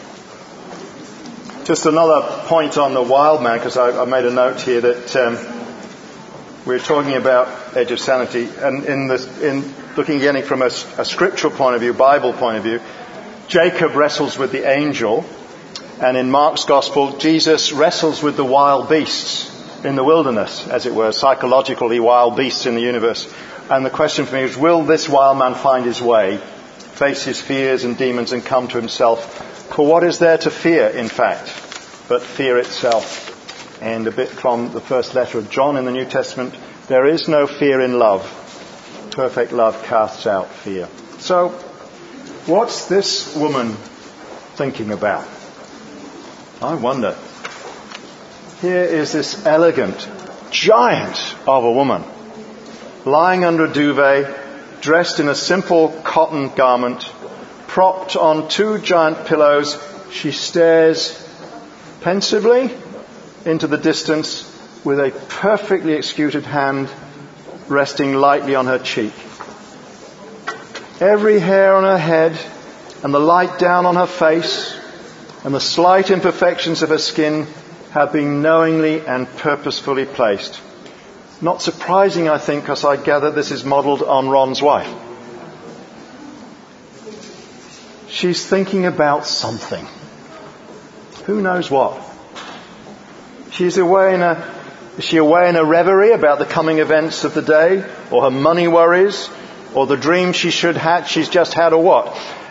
Just another point on the wild man, because I made a note here that we're talking about edge of sanity, and in looking again from a scriptural point of view, Bible point of view, Jacob wrestles with the angel, and in Mark's Gospel, Jesus wrestles with the wild beasts in the wilderness, as it were, psychologically wild beasts in the universe. And the question for me is, will this wild man find his way, face his fears and demons and come to himself? For what is there to fear, in fact, but fear itself? And a bit from the first letter of John in the New Testament, there is no fear in love. Perfect love casts out fear. So, what's this woman thinking about? I wonder. Here is this elegant giant of a woman, lying under a duvet, dressed in a simple cotton garment, propped on two giant pillows. She stares pensively into the distance with a perfectly executed hand resting lightly on her cheek. Every hair on her head and the light down on her face and the slight imperfections of her skin have been knowingly and purposefully placed. Not surprising, I think, because I gather this is modelled on Ron's wife. She's thinking about something. Who knows what? Is she away in a reverie about the coming events of the day, or her money worries, or the dream she's just had, or what?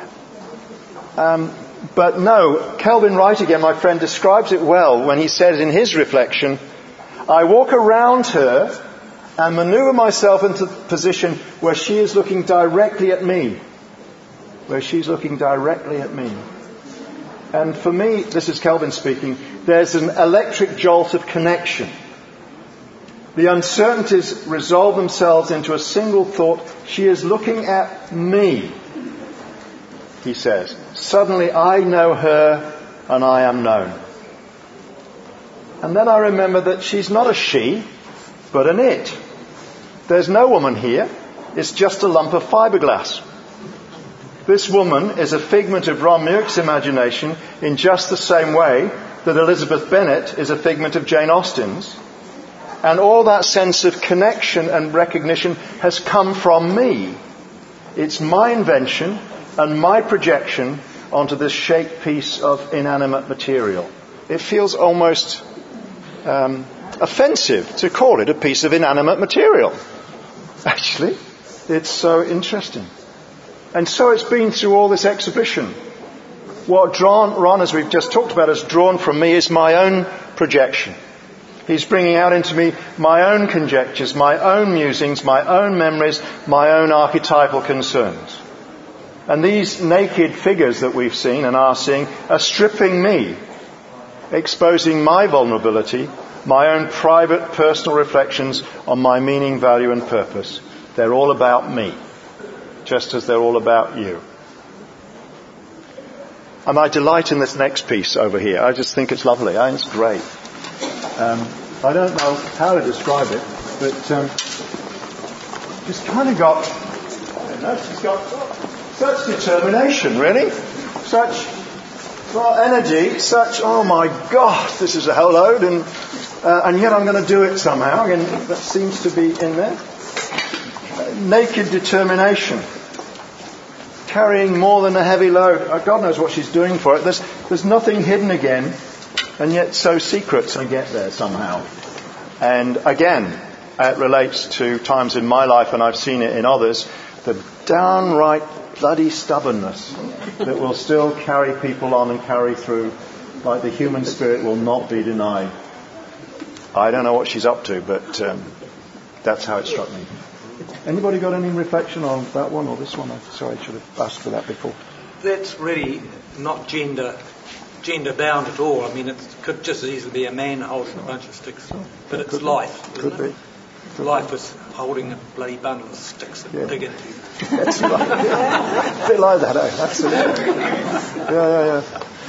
But no, Kelvin Wright again, my friend, describes it well when he says in his reflection, I walk around her and maneuver myself into a position where she is looking directly at me. Where she's looking directly at me. And for me, this is Kelvin speaking, there's an electric jolt of connection. The uncertainties resolve themselves into a single thought. She is looking at me, he says. Suddenly I know her and I am known. And then I remember that she's not a she, but an it. There's no woman here. It's just a lump of fiberglass. This woman is a figment of Ron Muick's imagination in just the same way that Elizabeth Bennet is a figment of Jane Austen's. And all that sense of connection and recognition has come from me. It's my invention and my projection onto this shaped piece of inanimate material. It feels almost offensive to call it a piece of inanimate material. Actually, it's so interesting. And so it's been through all this exhibition. What Ron, as we've just talked about, has drawn from me is my own projection. He's bringing out into me my own conjectures, my own musings, my own memories, my own archetypal concerns. And these naked figures that we've seen and are seeing are stripping me, exposing my vulnerability, my own private personal reflections on my meaning, value and purpose. They're all about me, just as they're all about you. And I delight in this next piece over here. I just think it's lovely. It's great. I don't know how to describe it, but she's kind of got, she's got such determination, really. Such energy, such, oh my gosh, this is a hell load, and yet I'm going to do it somehow, and that seems to be in there. Naked determination. Carrying more than a heavy load. God knows what she's doing for it. There's nothing hidden again, and yet so secret to get there somehow. And again, it relates to times in my life, and I've seen it in others, the downright bloody stubbornness that will still carry people on and carry through, like the human spirit will not be denied. I don't know what she's up to, but that's how it struck me. Anybody got any reflection on that one or this one? Sorry, I should have asked for that before. That's really not gender bound at all. I mean, it could just as easily be a man holding a bunch of sticks, but it's life. Could be. Life is holding a bloody bundle of sticks that dig into you. That's right. A bit like that, eh? Absolutely. Yeah.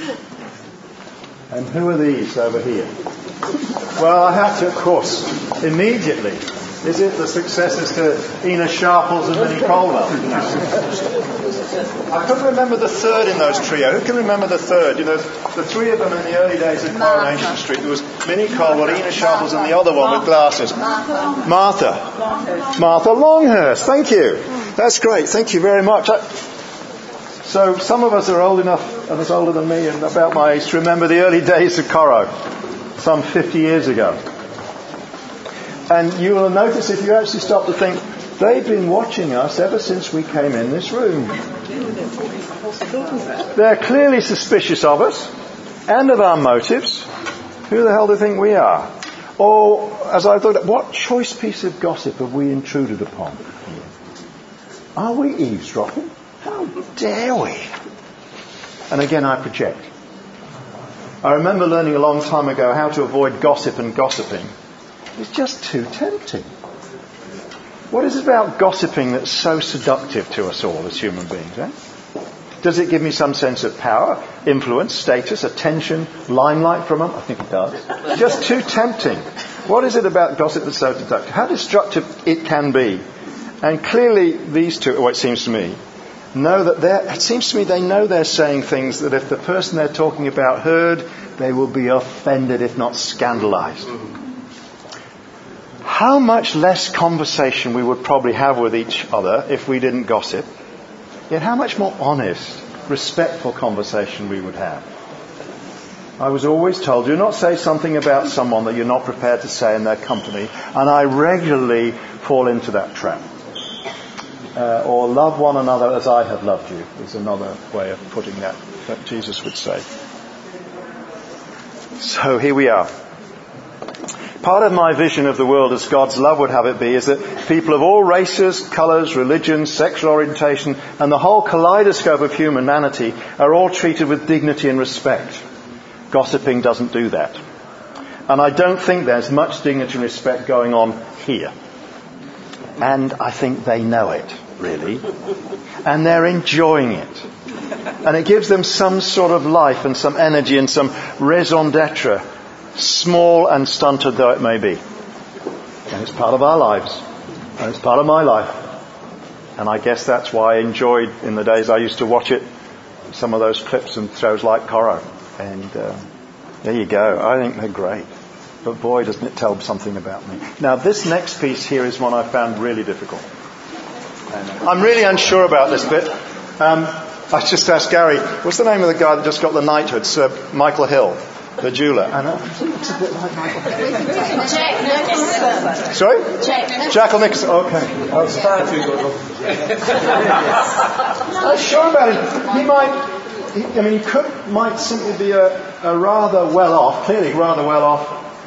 And who are these over here? Well, I have to, of course, immediately. Is it the successors to Ina Sharples and Minnie Colwell? I couldn't remember the third in those trio. Who can remember the third? You know, the three of them in the early days of Coronation Street. There was Minnie Colwell, Ina Sharples, and the other one with glasses. Martha Longhurst. Thank you. That's great. Thank you very much. So some of us are old enough, and it's older than me, and about my age, to remember the early days of Coro, some 50 years ago. And you will notice, if you actually stop to think, they've been watching us ever since we came in this room. They're clearly suspicious of us and of our motives. Who the hell do they think we are? Or, as I thought, what choice piece of gossip have we intruded upon? Are we eavesdropping? How dare we? And again, I project. I remember learning a long time ago how to avoid gossip and gossiping. It's just too tempting. What is it about gossiping that's so seductive to us all as human beings? Does it give me some sense of power, influence, status, attention, limelight from them? I think it does. It's just too tempting. What is it about gossip that's so seductive? How destructive it can be. And clearly these two, it seems to me, know that they know they're saying things that if the person they're talking about heard, they will be offended, if not scandalized. How much less conversation we would probably have with each other if we didn't gossip, yet how much more honest, respectful conversation we would have. I was always told, do not say something about someone that you're not prepared to say in their company, and I regularly fall into that trap. Or love one another as I have loved you is another way of putting that Jesus would say. So here we are. Part of my vision of the world as God's love would have it be is that people of all races, colours, religions, sexual orientation and the whole kaleidoscope of humanity are all treated with dignity and respect. Gossiping doesn't do that. And I don't think there's much dignity and respect going on here. And I think they know it, really. And they're enjoying it. And it gives them some sort of life and some energy and some raison d'etre, small and stunted though it may be. And it's part of our lives. And it's part of my life. And I guess that's why I enjoyed, in the days I used to watch it, some of those clips and shows like Coro. And there you go. I think they're great. But boy, doesn't it tell something about me. Now, this next piece here is one I found really difficult. I'm really unsure about this bit. I just asked Gary, what's the name of the guy that just got the knighthood? Sir Michael Hill, the jeweller. And it's a bit like Michael Hill. Jack Nicholson. Sorry? Jack Nicholson. Okay. I was far too good. I'm not sure about him. He might simply be a rather well-off, clearly rather well-off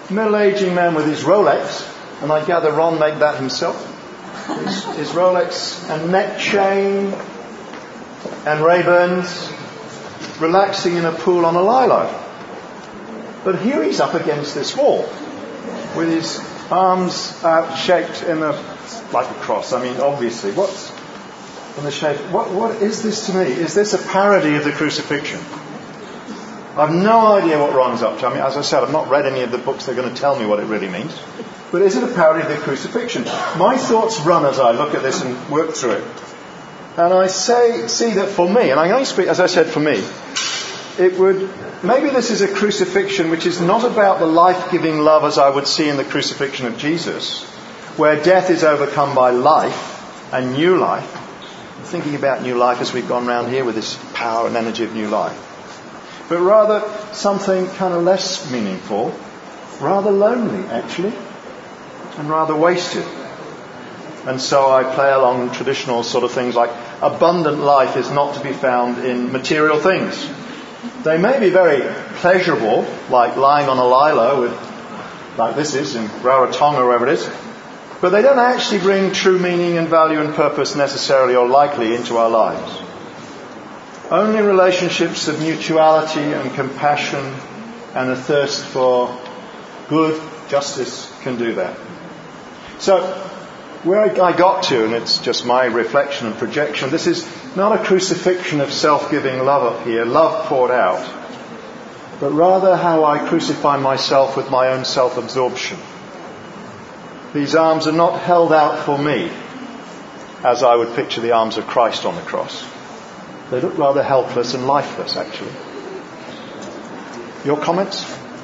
middle-aging man with his Rolex, and I gather Ron made that himself. His Rolex and neck chain and Ray-Bans, relaxing in a pool on a lilo. But here he's up against this wall with his arms shaped in like a cross. I mean, obviously, what's in the shape? What is this to me? Is this a parody of the crucifixion? I've no idea what Ron's up to. I mean, as I said, I've not read any of the books that are going to tell me what it really means. But is it a parody of the crucifixion? My thoughts run as I look at this and work through it. And I see that for me, and I can only speak, as I said, for me, maybe this is a crucifixion which is not about the life-giving love as I would see in the crucifixion of Jesus, where death is overcome by life and new life. I'm thinking about new life as we've gone round here with this power and energy of new life. But rather something kind of less meaningful, rather lonely actually, and rather wasted. And so I play along traditional sort of things like abundant life is not to be found in material things. They may be very pleasurable, like lying on a lilo like this is in Rarotonga or wherever it is, but they don't actually bring true meaning and value and purpose necessarily or likely into our lives. Only relationships of mutuality and compassion and a thirst for good justice can do that. So, where I got to, and it's just my reflection and projection, this is not a crucifixion of self-giving love up here, love poured out, but rather how I crucify myself with my own self-absorption. These arms are not held out for me, as I would picture the arms of Christ on the cross. They look rather helpless and lifeless, actually. Your comments?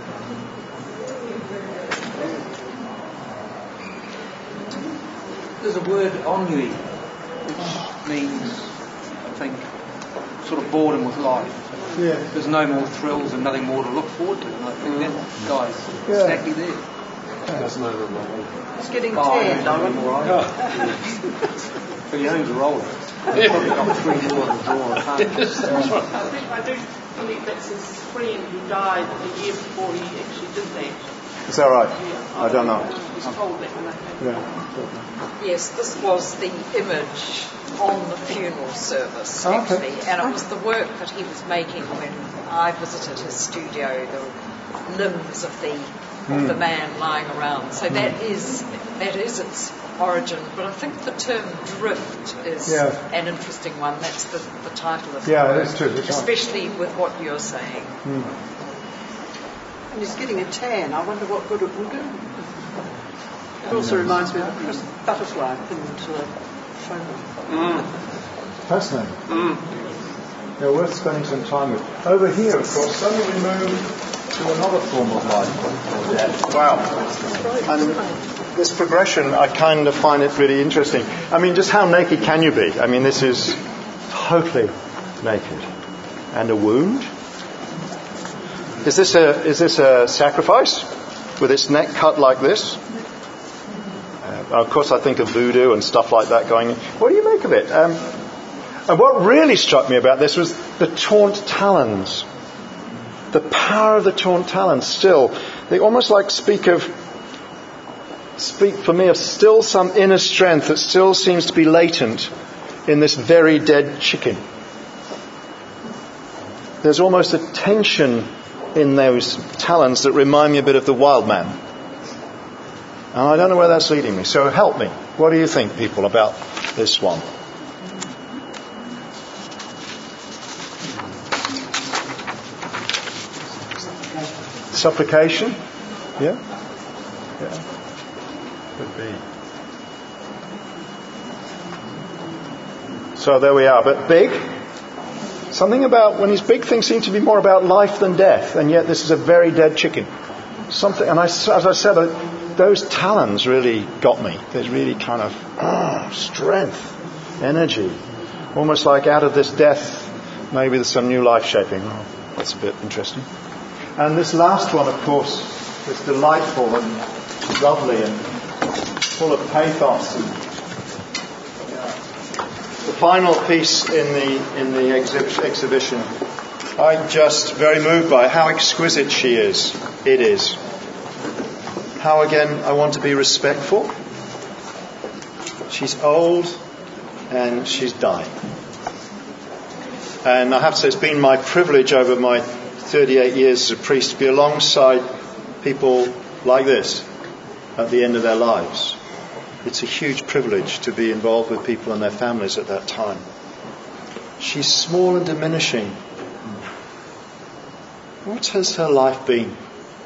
There's a word, ennui, which means, I think, sort of boredom with life. Yeah. There's no more thrills and nothing more to look forward to. And I think that guy's exactly there. That's no remote. It's getting tan, Alan. But he owns a roller. He's probably got 3 more in the drawer at home. I do believe that's his friend who died the year before he actually did that. Is that right? Yeah, I don't know. I was told that when I came. Yeah. Yes, this was the image on the funeral service, actually, and it was the work that he was making when I visited his studio, the limbs of the man lying around. So that is its origin, but I think the term drift is an interesting one. That's the title of the work, it is true, especially with what you're saying. And he's getting a tan. I wonder what good it will do. It also reminds me of a Chris butterfly pinned to a phone. Fascinating. Yeah, worth spending some time with. Over here, of course, suddenly we move to another form of life or death. Wow. And this progression, I kind of find it really interesting. I mean, just how naked can you be? I mean, this is totally naked. And a wound? Is this a sacrifice with its neck cut like this? Of course, I think of voodoo and stuff like that going in. What do you make of it? And what really struck me about this was the taunt talons. The power of the taunt talons still. They almost like speak for me of still some inner strength that still seems to be latent in this very dead chicken. There's almost a tension in those talons that remind me a bit of the wild man. And I don't know where that's leading me. So help me. What do you think, people, about this one? Supplication? Yeah? Yeah. Could be. So there we are. But big? Something about when he's big, things seem to be more about life than death, and yet this is a very dead chicken. Something, and as I said, those talons really got me. There's really kind of strength, energy, almost like out of this death, maybe there's some new life shaping. Oh, that's a bit interesting. And this last one, of course, is delightful and lovely and full of pathos. And the final piece in the exhibition, I'm just very moved by how exquisite she is. It is. how again I want to be respectful. She's old and she's dying. And I have to say it's been my privilege over my 38 years as a priest to be alongside people like this at the end of their lives. It's a huge privilege to be involved with people and their families at that time. She's small and diminishing. What has her life been?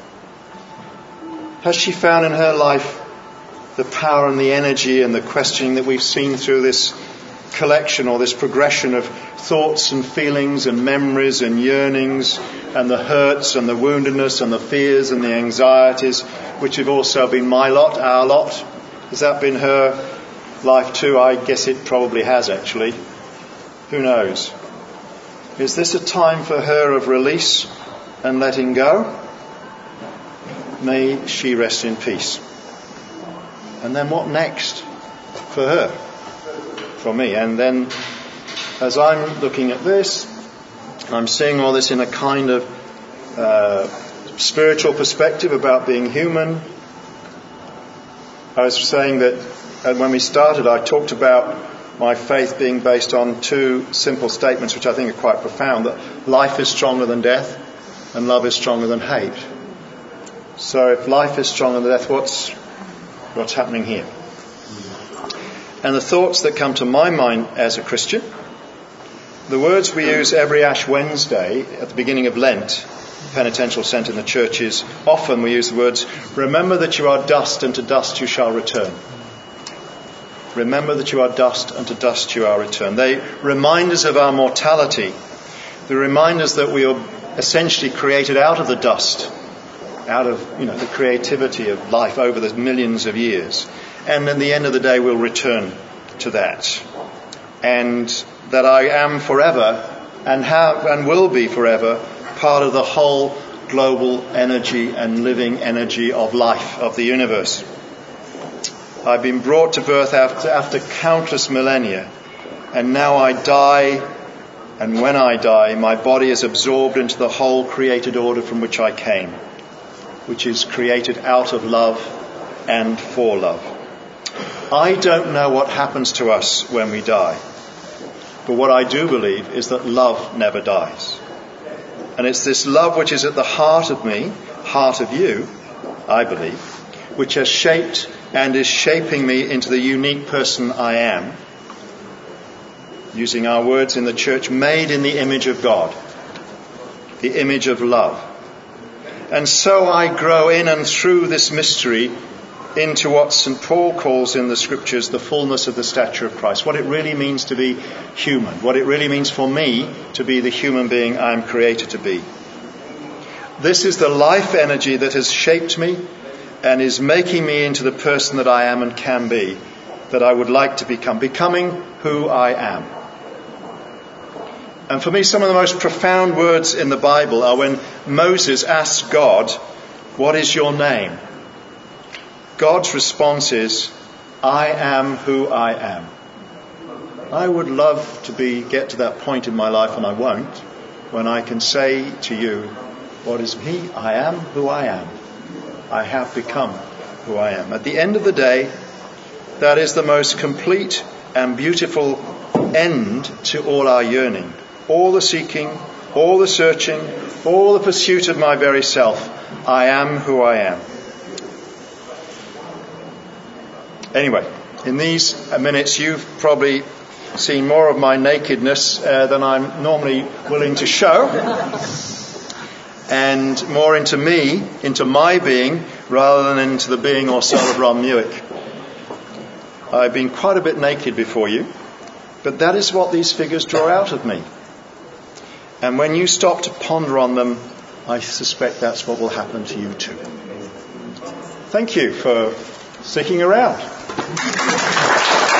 Has she found in her life the power and the energy and the questioning that we've seen through this collection or this progression of thoughts and feelings and memories and yearnings and the hurts and the woundedness and the fears and the anxieties, which have also been my lot, our lot? Has that been her life too? I guess it probably has, actually. Who knows? Is this a time for her of release and letting go? May she rest in peace. And then what next for her? For me. And then as I'm looking at this, I'm seeing all this in a kind of spiritual perspective about being human. I was saying that when we started, I talked about my faith being based on two simple statements which I think are quite profound, that life is stronger than death and love is stronger than hate. So if life is stronger than death, what's happening here? And the thoughts that come to my mind as a Christian, the words we use every Ash Wednesday at the beginning of Lent, penitential centre in the churches, often we use the words, remember that you are dust and to dust you shall return. Remember that you are dust and to dust you are return. They remind us of our mortality. They remind us that we are essentially created out of the dust, out of the creativity of life over the millions of years. And at the end of the day we'll return to that. And that I am forever and will be forever part of the whole global energy and living energy of life, of the universe. I've been brought to birth after countless millennia, and now I die, and when I die, my body is absorbed into the whole created order from which I came, which is created out of love and for love. I don't know what happens to us when we die, but what I do believe is that love never dies. And it's this love which is at the heart of me, heart of you, I believe, which has shaped and is shaping me into the unique person I am, using our words in the church, made in the image of God, the image of love. And so I grow in and through this mystery into what St. Paul calls in the scriptures the fullness of the stature of Christ, what it really means to be human, what it really means for me to be the human being I am created to be. This is the life energy that has shaped me and is making me into the person that I am and can be, that I would like to become, becoming who I am. And for me, some of the most profound words in the Bible are when Moses asks God, what is your name? God's response is, I am who I am. I would love to get to that point in my life, and I won't, when I can say to you, what is me? I am who I am. I have become who I am. At the end of the day, that is the most complete and beautiful end to all our yearning, all the seeking, all the searching, all the pursuit of my very self. I am who I am. Anyway, in these minutes you've probably seen more of my nakedness than I'm normally willing to show, and more into me, into my being, rather than into the being or soul of Ron Muick. I've been quite a bit naked before you, but that is what these figures draw out of me. And when you stop to ponder on them, I suspect that's what will happen to you too. Thank you for sticking around.